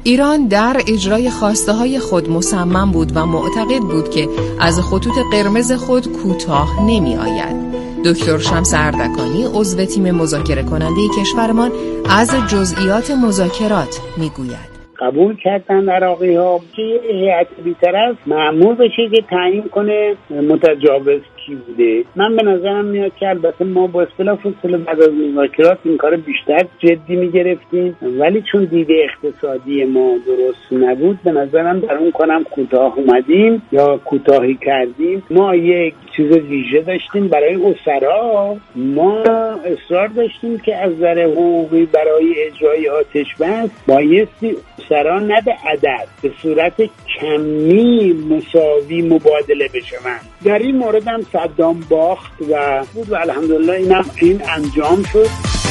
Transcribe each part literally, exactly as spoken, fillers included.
ایران در اجرای خواسته های خود مصمم بود و معتقد بود که از خطوط قرمز خود کوتاه نمی آید. دکتر شمس اردکانی عضو تیم مذاکره کننده کشورمان از جزئیات مذاکرات می گوید. قبول کردن عراقی ها که هیئت بی‌طرف مأمور بشه که تعیین کنه متجاوز کی بوده. من به نظرم میاد که البته ما با اصطلاح فاصله بعد از مذاکرات این کار بیشتر جدی میگرفتیم، ولی چون دیده اقتصادی ما درست نبود به نظرم در اون کنم کوتاه اومدیم یا کوتاهی کردیم. ما یک چیز ویژه داشتیم برای اسرا، ما اصرار داشتیم که از نظر حقوقی برای اجرای آتش بس بایستی اسرا نده عدد به صورت کمی مساوی مبادله بشوند. در این مورد هم صدام باخت و بود و الحمدلله اینم این انجام شد.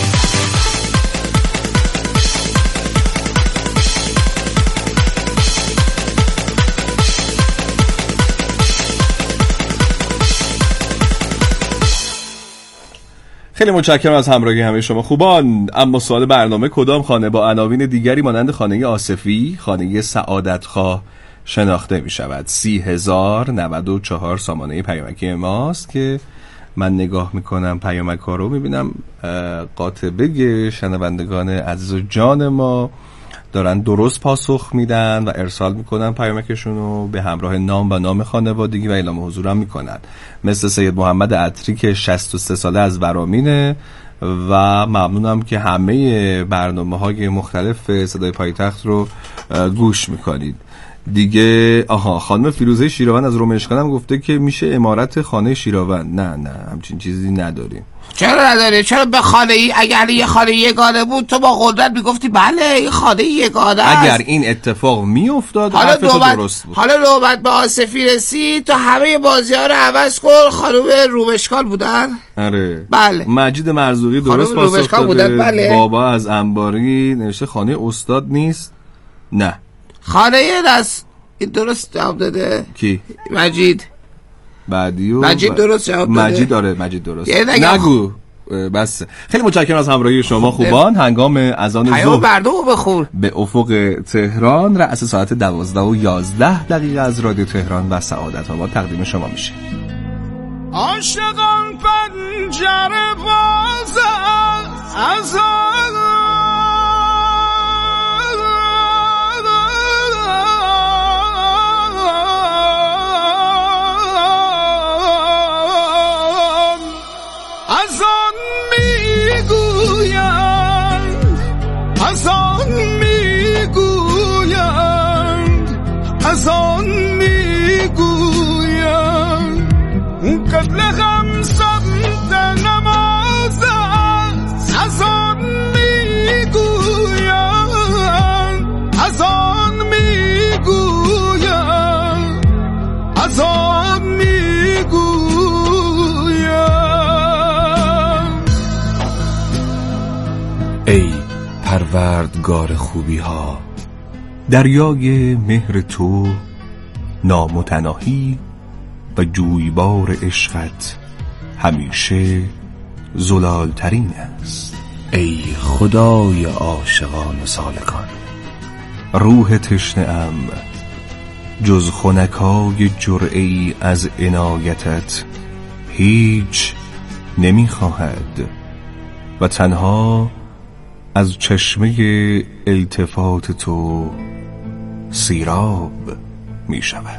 خیلی متشکرم از همراهی همه شما خوبان. اما سوال برنامه کدام خانه با عناوین دیگری مانند خانه آصفی، خانه سعادتخواه شناخته می شود؟ سی هزار نود و چهار سامانه پیامکی ماست که من نگاه می کنم پیامک ها رو، می بینم قاطبه شنوندگان عزیز و جان ما دارن درست پاسخ میدن و ارسال میکنن پیامکشون رو به همراه نام و نام خانوادگی و اعلام حضور هم میکنن، مثل سید محمد عطری که شصت و سه ساله از ورامینه و ممنونم که همه برنامه های مختلف صدای پایتخت رو گوش میکنید دیگه. آها، خانم فیروزه شیراون از رومشکان هم گفته که میشه عمارت خانه شیراون. نه نه همچین چیزی نداریم. چرا نداری؟ چرا به خانه ای؟ اگر یه خانه یگانه بود تو با قدرت میگفتی بله این خانه یگانه است. اگر این اتفاق میافتاد حرف تو درست بود. حالا نوبت به آصفی رسید تو همه بازی ها رو عوض کن. خانم رومشکان بودن؟ آره بله. مجید مرزوقی درست پاسخ داده. بله. بابا از انباری نوشته خانه استاد نیست. نه خانه دست این درست جواب داده. کی؟ مجید. بعدیو مجید درست جواب داده. مجید داره مجید درست. نگو بس. خیلی متشکرم از همراهی شما خوبان. هنگام اذان ظهر مردم بخور به افق تهران رأس ساعت دوازده و یازده دقیقه از رادیو تهران و سعادت آباد تقدیم شما میشه. عاشقان پنجره باز از قبل خمسم نماز از آن میگویم از آن میگویم از آن میگویم. ای پروردگار خوبی ها، دریای مهر تو نامتناهی و جویبار عشقت همیشه زلالترین است. ای خدای عاشقان و سالکان، روح تشنه‌ام جز خنکای جرعه‌ای از عنایتت هیچ نمیخواهد و تنها از چشمه التفات تو سیراب می شود.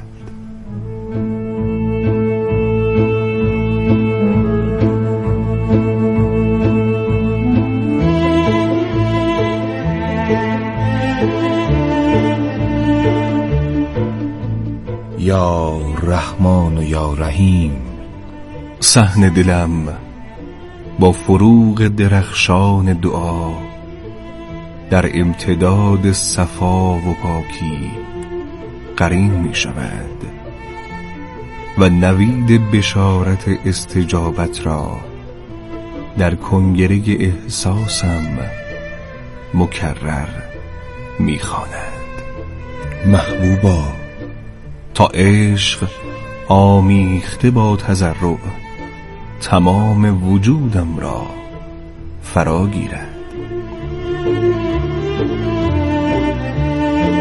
یا رحمان و یا رحیم، صحن دلم با فروغ درخشان دعا در امتداد صفا و پاکی قرین می شود و نوید بشارت استجابت را در کنگره احساسم مکرر می خواند. محبوبا، تا عشق آمیخته با تضرع تمام وجودم را فرا گیرد.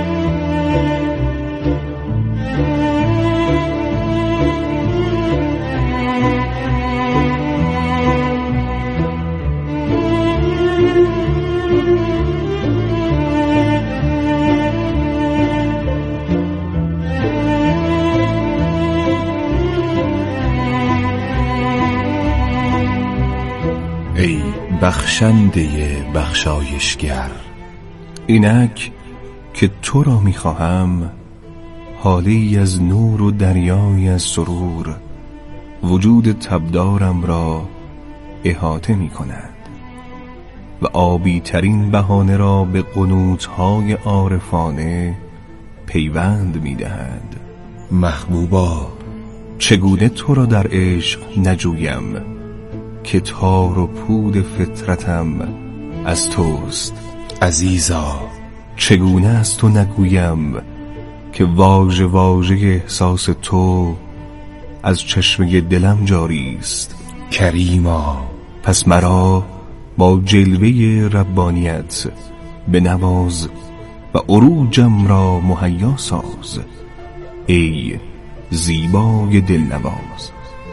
بخشنده بخشایشگر. اینک که تو را میخواهم، حالی از نور و دریای از سرور وجود تبدارم را احاطه می کند و آبی ترین بهانه را به قنوت‌های عارفانه پیوند می دهد. محبوبا، چگونه تو را در عشق نجویم که تار و پود فطرتم از توست. عزیزا، چگونه از تو نگویم که واژه واژه احساس تو از چشمه دلم جاری است. کریما، پس مرا با جلوه ربانیت به نواز و عروجم را مهیا ساز ای زیبای دلنواز.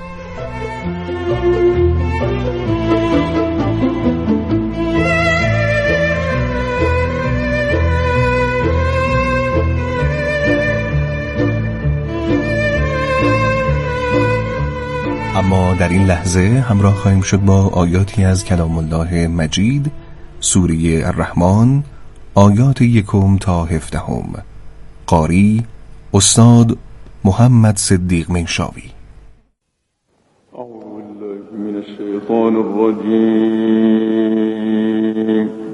اما در این لحظه همراه خواهیم شد با آیاتی از کلام الله مجید، سوره الرحمن، آیات یکم تا هفدهم. قاری استاد محمد صدیق منشاوی. اعوذ بالله من الشیطان الرجیم.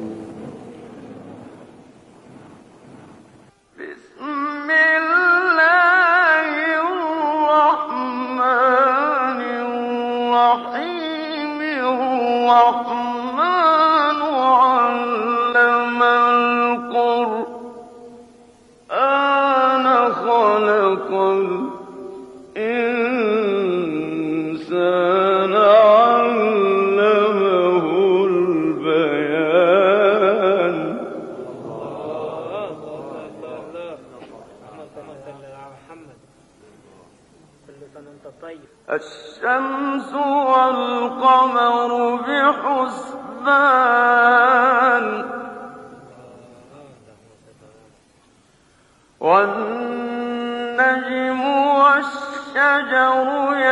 الشمس والقمر بحسبان والنجم والشجر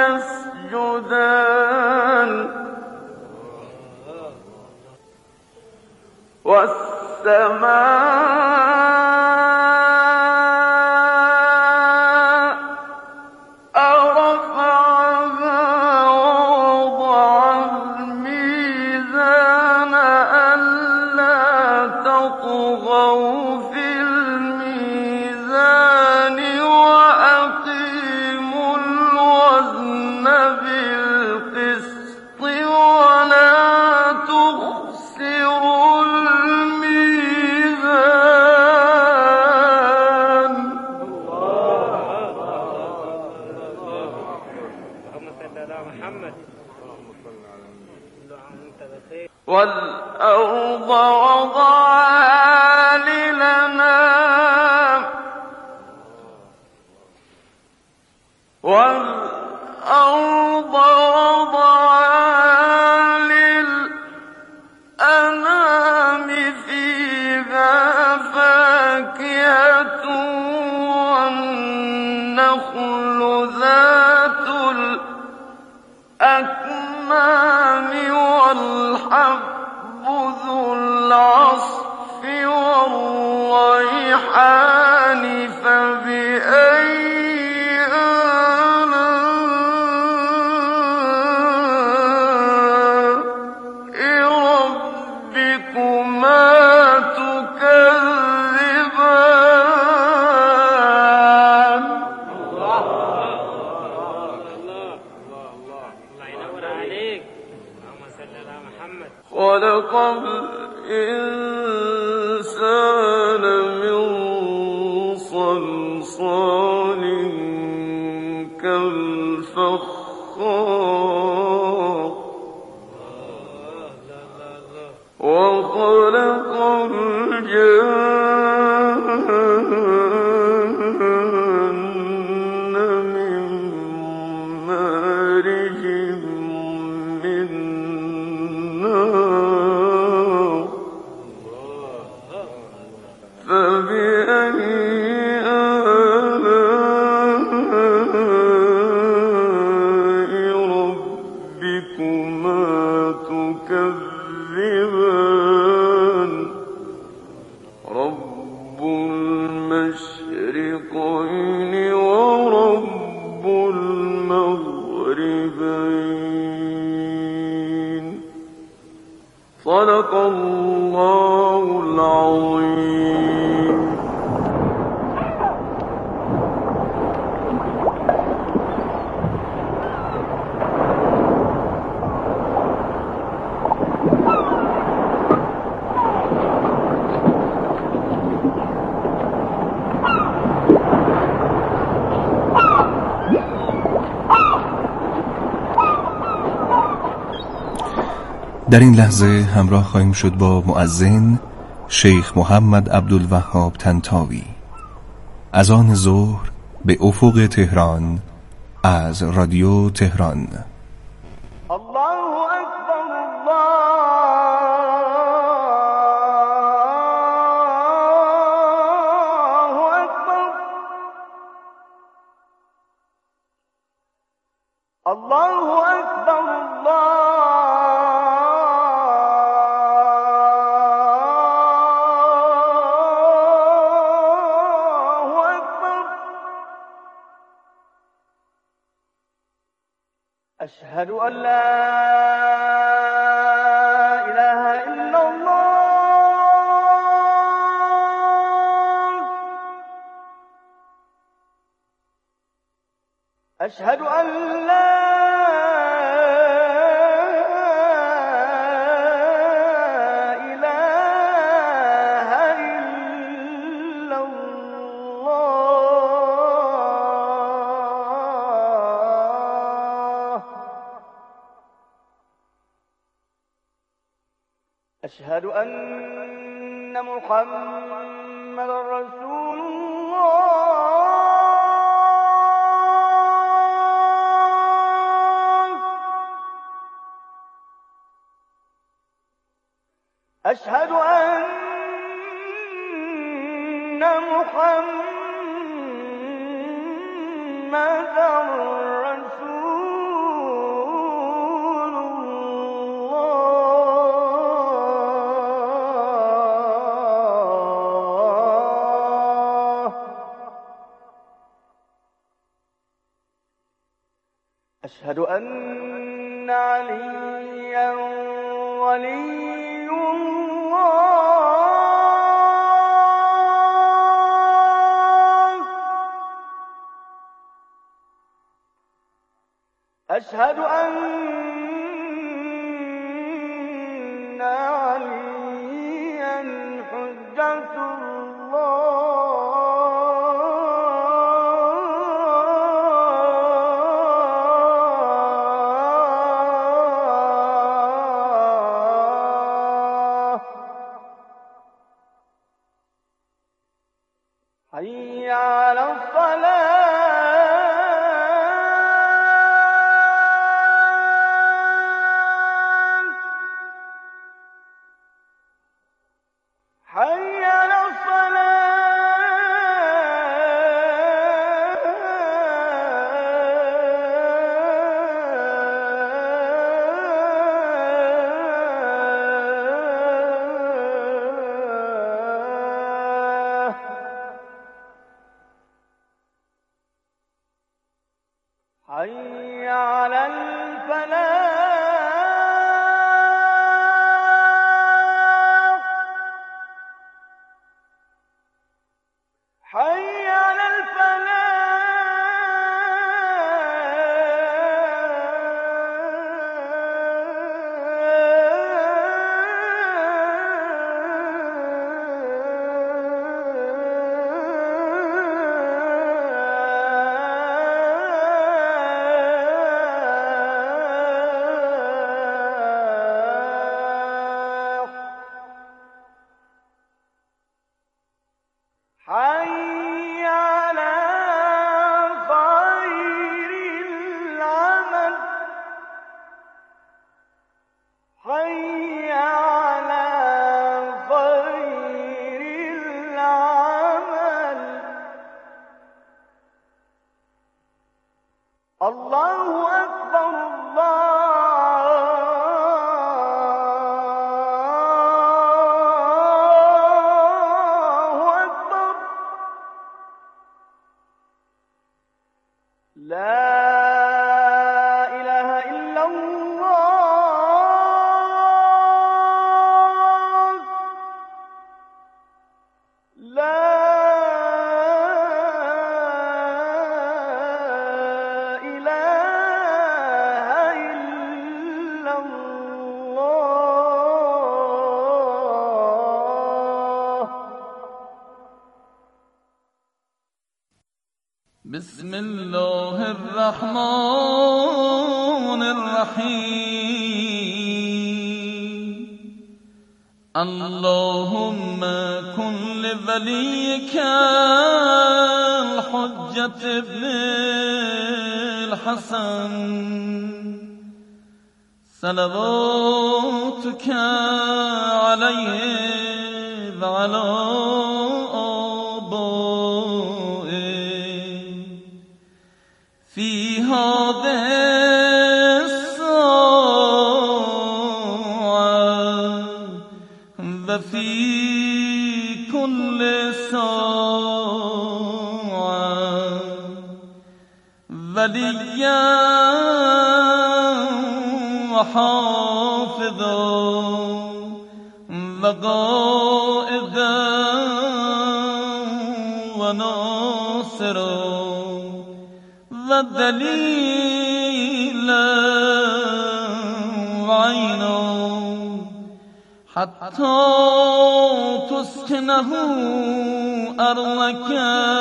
يسجدان والسماء والأرض وضعها للأنام والأرض وضعها للأنام فيها فاكهة والنخل ذات الأكمام والحب ذو العصف والريحان فبأي آلاء ربكما تكذبان. الله الله ينور عليك. اللهم صل على محمد. خلق الإنسان من صلصال كالفخار وخلق الجن من مارج من نار فبأي آلاء ربكما تكذبان. المشرقين ورب المغربين صدق الله العظيم. در این لحظه همراه خواهیم شد با مؤذن شیخ محمد عبدالوهاب طنطاوی. اذان ظهر به افق تهران از رادیو تهران. الله اکبر الله اکبر الله اکبر الله أشهد أن لا إله إلا الله أشهد أن لا إله إلا الله أشهد أن محمد رسول الله أشهد أن محمد رسول الله أشهد أن عليا ولي الله أشهد أن عليا حجة الله حي على الصلاة حي على الصلاة حي على الفلاح حي على الفلاح حي على خير العمل حي على خير العمل الله أكبر الله أكبر لا إله إلا الله لا إله إلا الله بسم الله الرحمن الرحيم اللهم كن لوليك الحجة ابن الحسن صلواتك عليه وعلى في هذه الساعة وفي كل ساعة وليا وحافظا وقائدا وناصرا ودليلا وعينا حتى تسكنه أرضك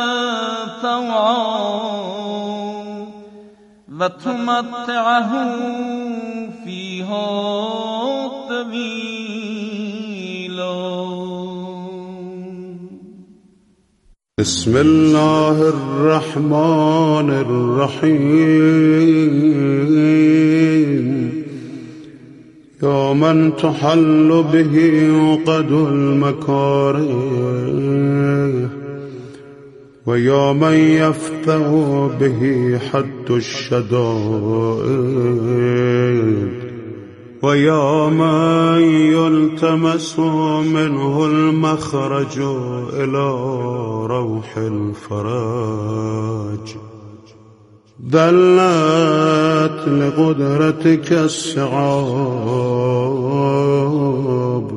طوعا وتمتعه فيها طويلا. بسم الله الرحمن الرحيم يا من تحل به عقد المكاره ويا من يفتح به حد الشدائد ويا من يلتمس منه المخرج إلى روح الفرج دلت لقدرتك الصعاب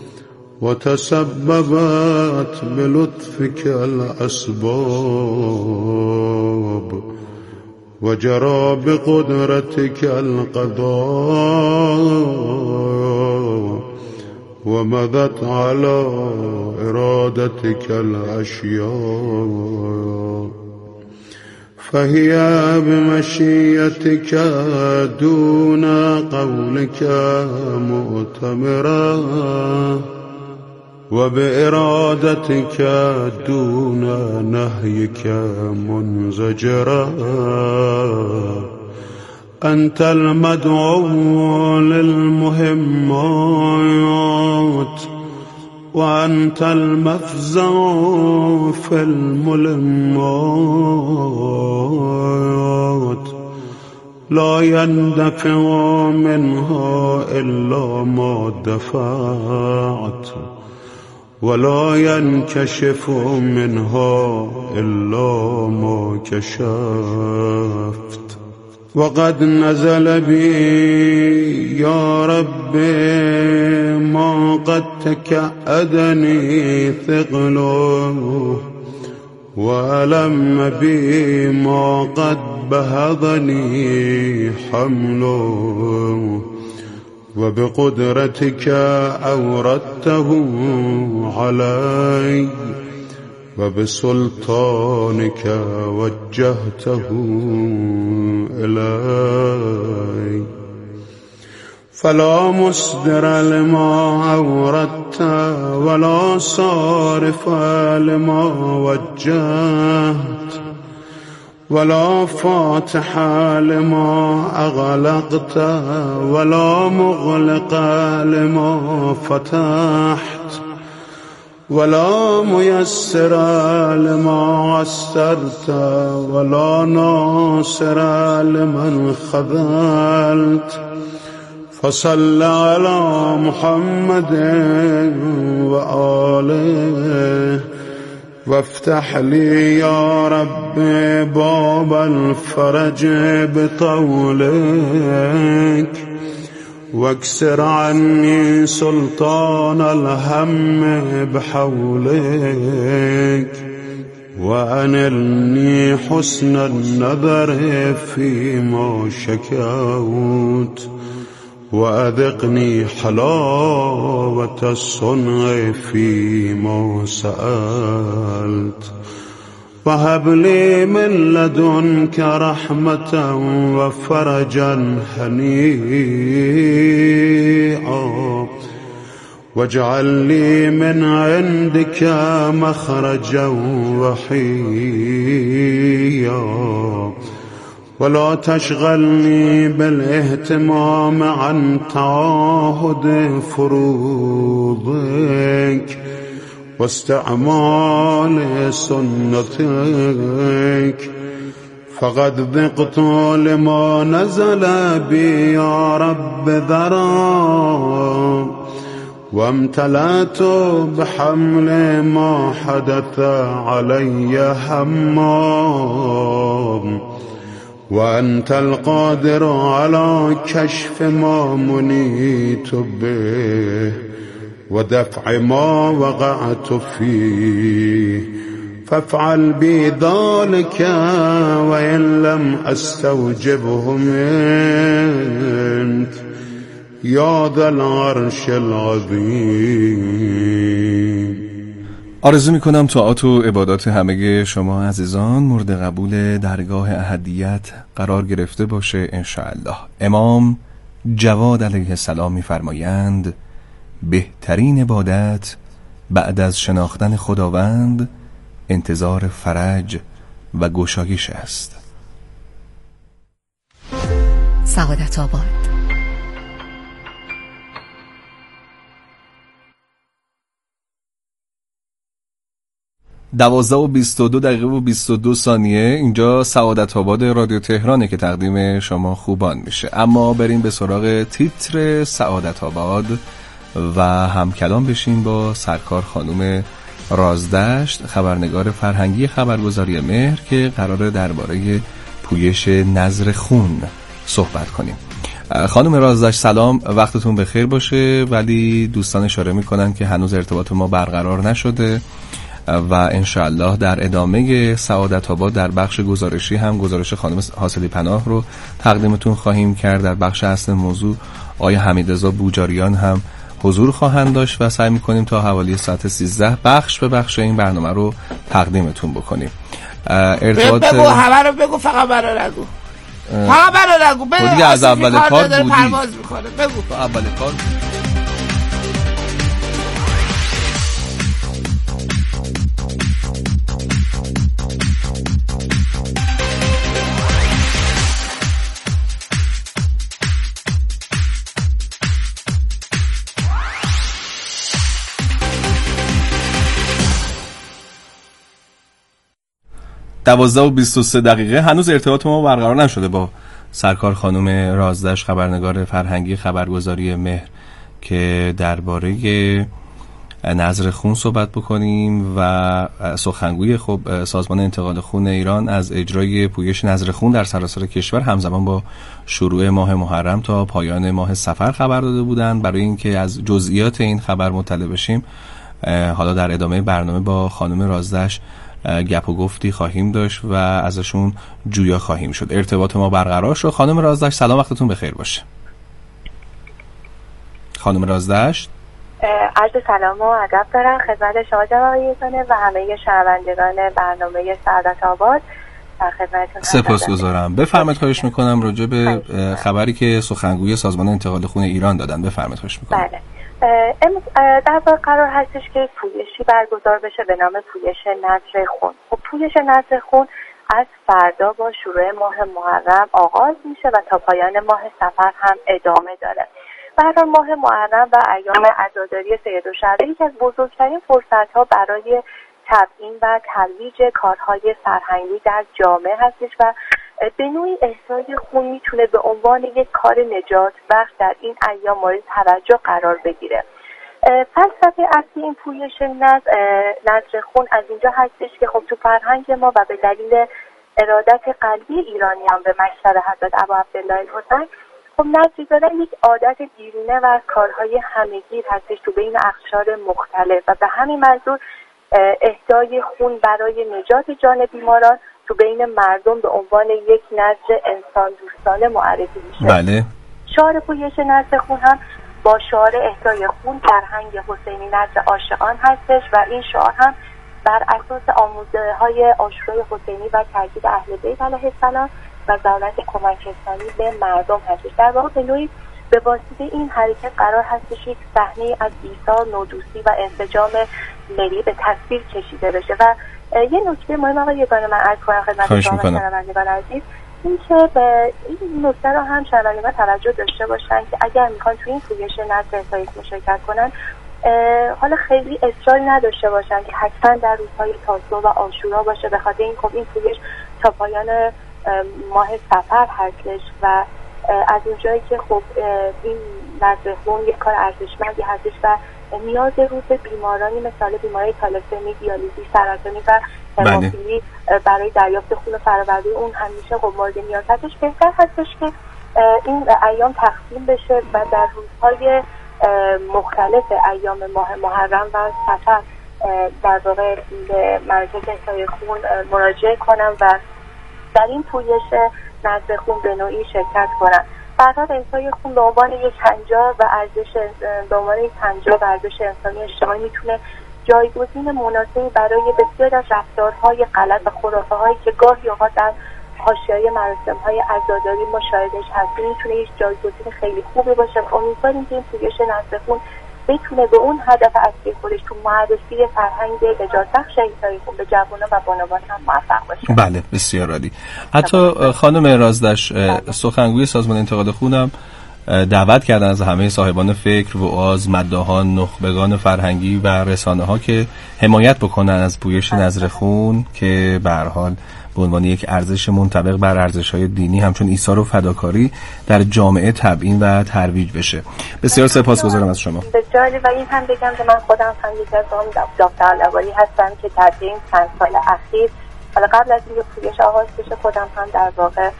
وتسببت بلطفك الأسباب وجرى بقدرتك القضاء ومضت على إرادتك الأشياء فهي بمشيتك دون قولك مؤتمرا وبإرادتك دون نهيك منزجرا أنت المدعو للمهمات وأنت المفزع في الملمات لا يندفع منها إلا ما دفعت ولا ينكشف منها إلا ما كشفت وقد نزل بي يا ربي ما قد تكأدني ثقله وألم بي ما قد بهضني حمله وبقدرتك أوردته علي وبسلطانك وجهته إلي فلا مصدر لما أوردت ولا صارف لما وجهت ولا فاتح لما أغلقت ولا مغلق لما فتحت ولا ميسر لما عسرت ولا ناصر لمن خذلت فصل على محمد وآله وافتح لي يا رب باب الفرج بطولك واكسر عني سلطان الهم بحولك وأنلني حسن النظر فيما شكوت وأذقني حلاوة الصنع فيما سألت وهب لي من لدنك رحمة وفرجا هنيئا واجعل لي من عندك مخرجا وحيا ولا تشغلني بالاهتمام عن تعاهد فروضك واستعمال سنتك فقد ذقت لما نزل بي يا رب ذرا وامتلأت بحمل ما حدث علي همام وأنت القادر على كشف ما منيت به ودفع ما وقعت فيه فافعل بي ذلك وإن لم أستوجبه منك یا ذا العرش العظیم. آرزو میکنم طاعات و عبادات همه شما عزیزان مورد قبول درگاه احدیت قرار گرفته باشه انشاءالله. امام جواد علیه السلام میفرمایند بهترین عبادت بعد از شناختن خداوند انتظار فرج و گشایش است. سعادت آباد. دوازده و بیست و دو دقیقه و بیست و دو ثانیه. اینجا سعادت آباد رادیو تهرانه که تقدیم شما خوبان میشه. اما بریم به سراغ تیتر سعادت آباد و هم کلام بشیم با سرکار خانم رازدشت، خبرنگار فرهنگی خبرگزاری مهر که قراره درباره پویش نظر خون صحبت کنیم. خانم رازدشت سلام، وقتتون بخیر باشه. ولی دوستان اشاره میکنن که هنوز ارتباط ما برقرار نشده و انشاءالله در ادامه سعادت آباد در بخش گزارشی هم گزارش خانم حاصلی پناه رو تقدیمتون خواهیم کرد. در بخش اصل موضوع آقای حمیدرضا بوجاریان هم حضور خواهند داشت و سعی میکنیم تا حوالی ساعت سیزده بخش به بخش این برنامه رو تقدیمتون بکنیم. ارتباط بگو همه رو بگو، فقط برا نگو، فقط برا نگو. بگو از اول کار بودی، پرواز میکنه. بگو تو اول کار. دوازده و بیست و سه دقیقه. هنوز ارتباط ما برقرار نشده با سرکار خانم رازدشت، خبرنگار فرهنگی خبرگزاری مهر، که درباره نظر خون صحبت بکنیم و سخنگوی خب سازمان انتقال خون ایران از اجرای پویش نظر خون در سراسر کشور همزمان با شروع ماه محرم تا پایان ماه صفر خبر داده بودند. برای اینکه از جزئیات این خبر مطلع بشیم حالا در ادامه برنامه با خانم رازدشت گپ و گفتی خواهیم داشت و ازشون جویا خواهیم شد. ارتباط ما برقرار شد. خانم رازدشت سلام، وقتتون بخیر باشه. خانم رازدشت عرض سلام و ادب دارم خدمت شما جناب یزدانی و همه شنوندگان برنامه سعادت آباد. در خدمتتون سپاسگزارم. بفرمایید، خواهش میکنم راجع به خبری که سخنگوی سازمان انتقال خون ایران دادن بفرمایید، خواهش میکنم. بله. امروز در واقع قرار هستش که پویشی برگزار بشه به نام پویش نظر خون. خب پویش نظر خون از فردا با شروع ماه محرم آغاز میشه و تا پایان ماه صفر هم ادامه داره. برای ماه محرم و ایام عزاداری سید الشهدا یکی از بزرگترین فرصت‌ها برای تبیین و ترویج کارهای فرهنگی در جامعه هستش و به نوعی احساس خون میتونه به عنوان یک کار نجات بخش در این ایام مورد توجه قرار بگیره. فلسفه اصلی این پویش نظر نظر خون از اینجا هستش که خب تو فرهنگ ما و به دلیل ارادت قلبی ایرانیان به مشهد حضرت ابا عبدالله الحسین خب نظری دادن یک عادت دیرینه و از کارهای همگیر هستش تو بین اقشار مختلف و به همین منظور اهدای خون برای نجات جان بیماران تو بین مردم به عنوان یک نظر انسان دوستانه معرفی میشه. بله. شعار پویش نظر خون هم با شعار اهدای خون فرهنگ حسینی نظر عاشقان هستش و این شعار هم بر اساس آموزه های عاشورای حسینی و تاکید اهل بیت علیه السلام و ضرورت کمک رسانی به مردم هستش. در واقع به نوعی به واسطه این حرکت قرار هستش یک صحنه از ایثار، نودوستی و انسجام ملی به تصویر کشیده بشه. و یه نکته مهم آقای یگانه من عرض کنم خدمت شما شنوندگان عزیز، این که به این نکته رو هم شنوندگان توجه داشته باشن که اگر میخوان توی این پویش نظر احسایی مشارکت کنن حالا خیلی اصراری نداشته باشن که حتما در روزهای تاسوع و عاشورا باشه، به خاطر این خب این پویش تا پایان ماه صفر هستش و از اونجایی که خب این نظر خون یک کار ارزشمندی هستش و نیاز روز بیمارانی مثل بیماری تالسمی، دیالیزی، سرطانی و هموفیلی برای دریافت خون فراورده اون همیشه خب مورد نیاز هستش. بهتر هستش که این ایام تقسیم بشه و در روزهای مختلف ایام ماه محرم و صفر در واقع به مرکز احصای خون مراجعه کنم و در این پویش نظر خون به نوعی شرکت کنم. فرهاد احصای خون به عنوان یک پنجاه و ارزش به عنوان یک پنجاه و ارزش انسانی اجتماعی میتونه جایگزین مناسبی برای بسیار از رفتارهای غلط و خرافه هایی که گاهی اوقات در حاشیه‌های مراسم‌های عزاداری مشاهدهش هست میتونه یک جایگزین خیلی خوبی باشه. امیدواریم که این پویش نظر خون بتونه به اون هدف اصلی خودش تو معرفی فرهنگ نجات بخش احصای خون به جوانان و بانوان هم موفق باشه. بله بسیار عالی. حتی خانم رازدش سخنگوی سازمان انتقاد خونم دعوت کردن از همه صاحبان فکر، وعاظ، مداحان، نخبگان فرهنگی و رسانه‌ها که حمایت بکنن از پویش نظر خون که به هر حال به عنوان یک ارزش منطبق بر ارزش‌های دینی همچون ایثار و فداکاری در جامعه تبیین و ترویج بشه. بسیار سپاسگزارم از شما. بسیار. و این هم بگم که من خودم هم یکی از اون داوطلبانی هستم که در این چند سال اخیر حالا قبل از اینکه پویش آغاز بشه خودم هم در واقع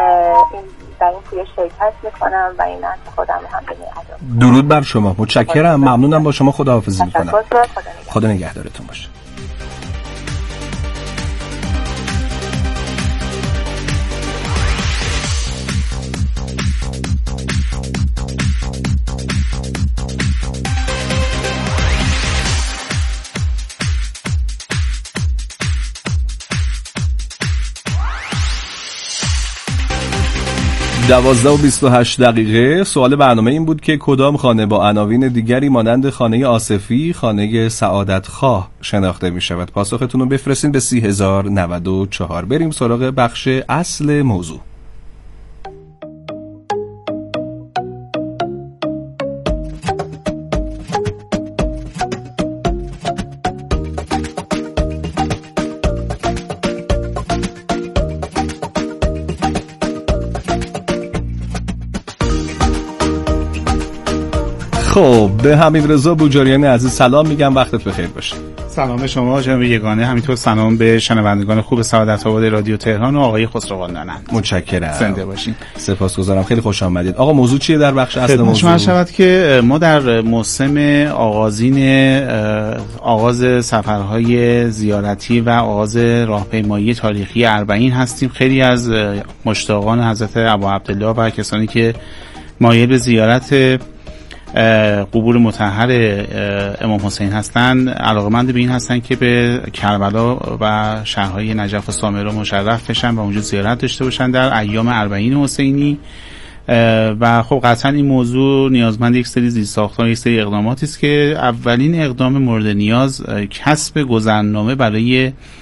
این در این پویش شرکت میکنم و این از خودم هم به نیازم. درود بر شما. متشکرم. ممنونم. با شما خداحافظی میکنم. خدا نگهدارتون باشه. دوازده و بیست و هشت دقیقه. سوال برنامه این بود که کدام خانه با عناوین دیگری مانند خانه آصفی، خانه سعادت خواه شناخته می شود؟ پاسختون رو بفرستین به سی هزار و نود و چهار. بریم سراغ بخش اصل موضوع. خب به حمیدرضا بوجریان عزیز سلام میگم، وقتت بخیر باشه. سلام شما جناب یگانه، همینطور سلام به شنوندگان خوب سعادت آباد رادیو تهران و آقای خسروان ننند. متشکرم. زنده باشین. سپاسگزارم، خیلی خوش آمدید. آقا موضوع چیه در بخش اصل موضوع؟ خدمت شود که ما در موسم آغازین آغاز سفرهای زیارتی و آغاز راهپیمایی تاریخی اربعین هستیم. خیلی از مشتاقان حضرت ابا عبدالله و کسانی که مایل به زیارت قبور مطهر امام حسین هستند علاقه‌مند به این هستند که به کربلا و شهرهای نجف و سامره مشرف بشن و اونجا زیارت داشته باشن در ایام اربعین حسینی. و خب قطعا این موضوع نیازمند یک سری زیرساخت‌ها، یک سری اقداماتی است که اولین اقدام مورد نیاز کسب گذرنامه برای